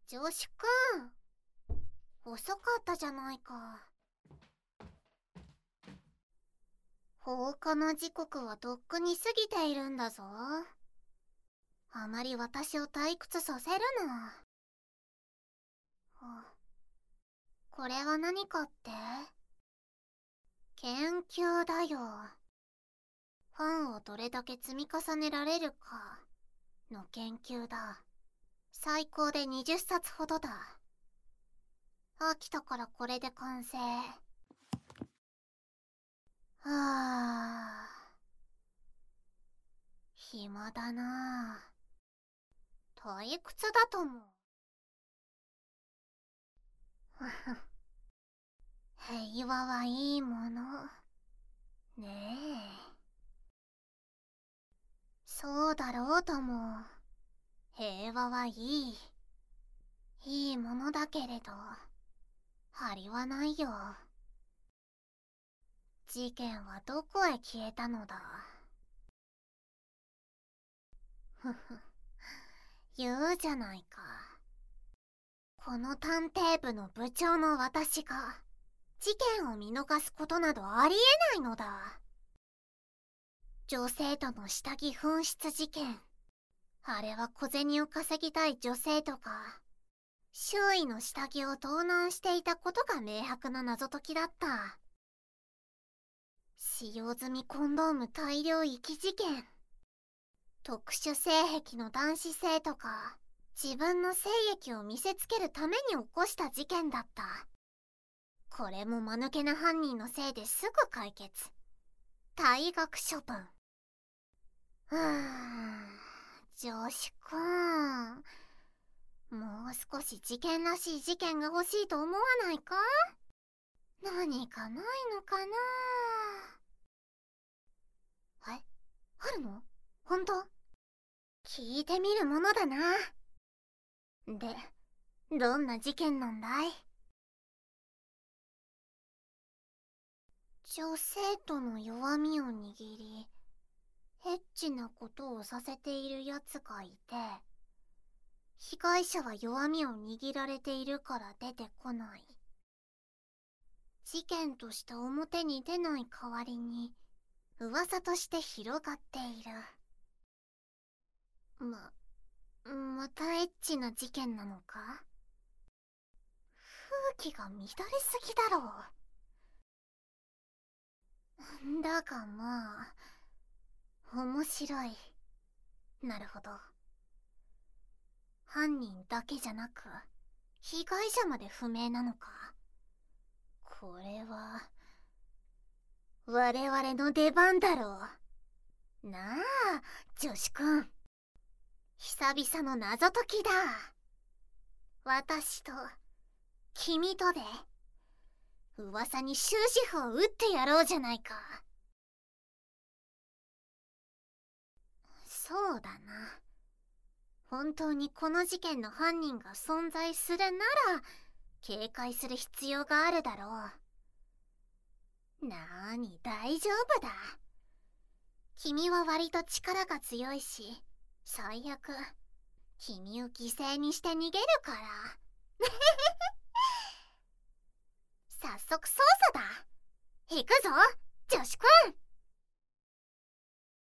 女子くん、遅かったじゃないか。放課の時刻はとっくに過ぎているんだぞ。あまり私を退屈させるな。これは何かって？研究だよ。本をどれだけ積み重ねられるかの研究だ。最高で20冊ほどだ。飽きたからこれで完成。暇だな。退屈だと思う。平和はいいものねえ。そうだろうとも。平和はいいものだけれど張りはないよ。事件はどこへ消えたのだ。ふふ、言うじゃないか。この探偵部の部長の私が事件を見逃すことなどありえないのだ。女性との下着紛失事件、あれは小銭を稼ぎたい女性とか周囲の下着を盗難していたことが明白な謎解きだった。使用済みコンドーム大量遺棄事件、特殊性癖の男子生徒が自分の精液を見せつけるために起こした事件だった。これも間抜けな犯人のせいですぐ解決。退学処分。女子くん、もう少し事件らしい事件が欲しいと思わないか？何かないのかな？あるの？ほんと？聞いてみるものだな。で、どんな事件なんだい？女性との弱みを握り、エッチなことをさせているやつがいて、被害者は弱みを握られているから出てこない。事件として表に出ない代わりに噂として広がっている。またエッチな事件なのか？風紀が乱れすぎだろう。だがまあ、面白い。なるほど。犯人だけじゃなく、被害者まで不明なのか。これは、我々の出番だろう。なあ、女子くん。久々の謎解きだ。私と、君とで、噂に終止符を打ってやろうじゃないか。そうだな。本当にこの事件の犯人が存在するなら、警戒する必要があるだろう。なーに、大丈夫だ。君は割と力が強いし、最悪、君を犠牲にして逃げるから。早速捜査だ。行くぞ、女子くん。